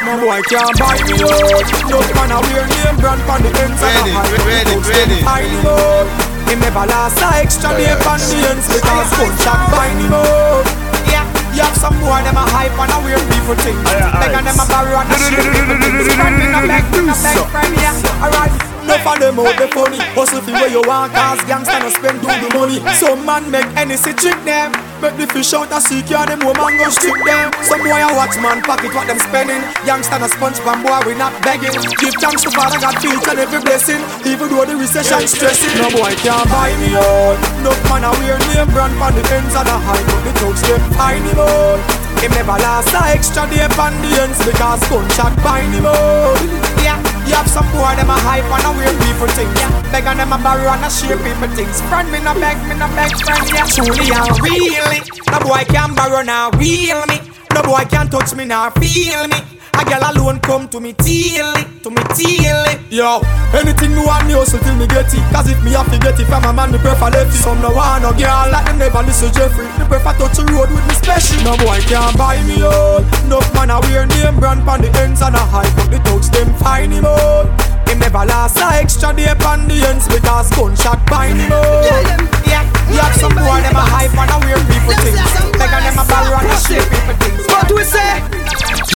No boy can't buy me out. No man a wear name brand on the ends of the high. Ready. Find him out. Him never last a extra day on the ends because gunshot find him out. Yeah, you have some more them a hype and a weird people thing. Beg and them a borrow and a shit people things. Friend in a beg friend, yeah. Alright. Enough of them out the funny. Hustle for where you want cause gangsta no spend do the money. Some man make any trick them. Make the fish out a seek ya them woman go strip them. Some boy a watch man pocket what them spending. Gangsta no sponge pan boy we not begging. Give thanks to Father God for each and every blessing. Even though the recession stressing. No boy can't buy me out. No man a wear name brand on the ends of the high. But the thugs them find him out. Him never last a extra day on the ends because gunshot find him out. Yeah, you have some boy them a hype and a weird people things. Yeah, beg and them a borrow and a share people things. Friend me no beg friend. Yeah, truly and really, no boy can borrow now real me. No boy can touch me now feel me. A girl alone come to me till it. Yo, anything me want me hustle till me get it. Cause if me have to get it from a man, me prefer left it. Some no want no girl like them never listen Jeffrey. Me prefer touch the road with me special. No boy can't buy me out. Enough man a wear name brand on the ends and a high. But the thugs them find him out. Him never last a extra day on the ends because gunshot find him out.